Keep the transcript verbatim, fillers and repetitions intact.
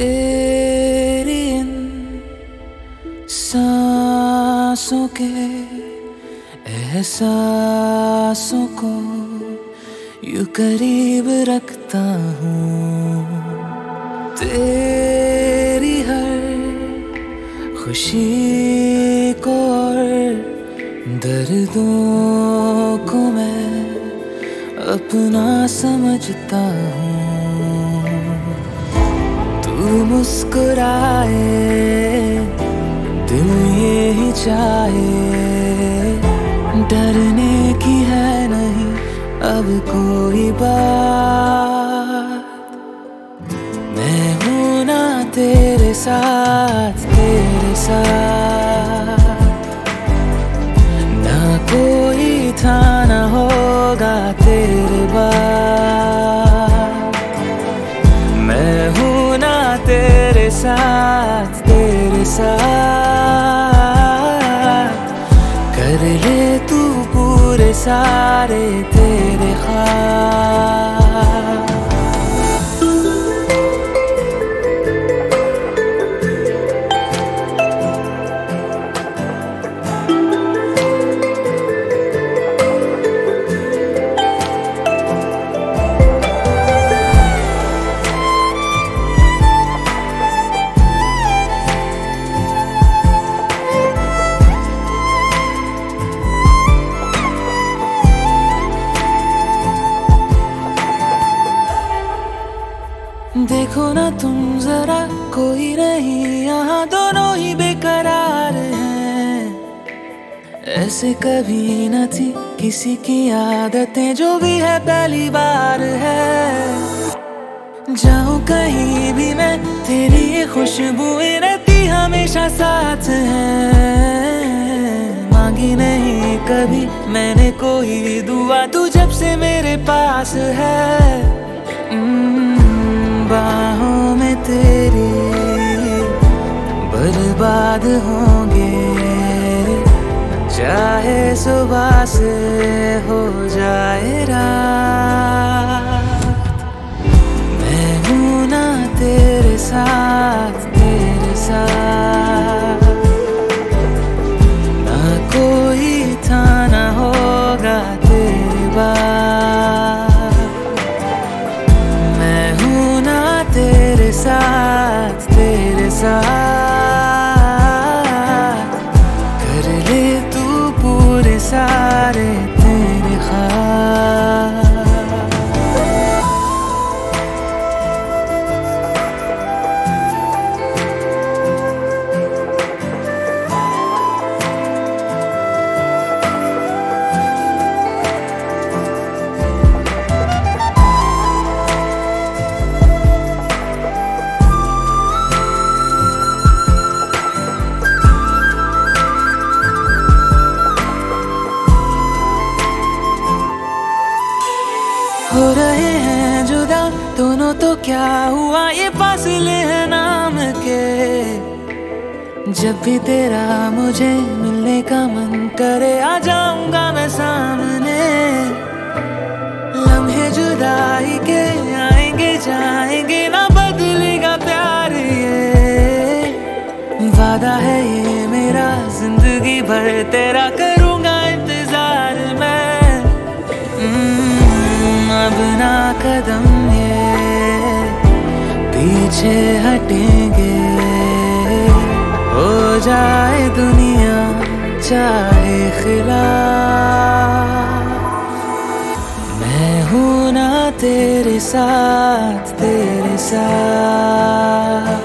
तेरी इन सांसों के एहसासों को यूं करीब रखता हूँ। तेरी हर खुशी को और दर्दों को मैं अपना समझता हूँ। तू मुस्कुराए दिल ये ही चाहे, डरने की है नहीं अब कोई बात। मैं हूँ ना तेरे साथ तेरे साथ, ना कोई था ना होगा तेरे बाद। मैं हूँ ना तेरे साथ तेरे साथ, कर ले तू पूरे सारे तेरे ख्वाब। देखो ना तुम जरा, कोई नहीं यहाँ, दोनों ही बेकरार हैं। ऐसे कभी न थी किसी की आदतें, जो भी है पहली बार है। जाऊं कहीं भी मैं तेरी ये खुशबुएं रहती हमेशा साथ हैं। मांगी नहीं कभी मैंने कोई दुआ, तू जब से मेरे पास है। बाहों में तेरी बर्बाद होंगे, चाहे सुबह से हो जाए रात। मैं हूँ ना तेरे साथ तेरे साथ, ना कोई था ना होगा तेरे बाद। तेरे साथ तेरे साथ, कर ले तू पूरे सारे तेरे ख्वाब। हो रहे हैं जुदा दोनों तो क्या हुआ, ये फासले हैं नाम के। जब भी तेरा मुझे मिलने का मन करे, आ जाऊंगा मैं सामने। लम्हे जुदाई के आएंगे जाएंगे, ना बदलेगा प्यार ये। वादा है ये मेरा जिंदगी भर तेरा करूंगा इंतजार मैं। अब ना कदम ये पीछे हटेंगे, हो जाए दुनिया चाहे खिलाफ। मैं हूँ ना तेरे साथ तेरे साथ।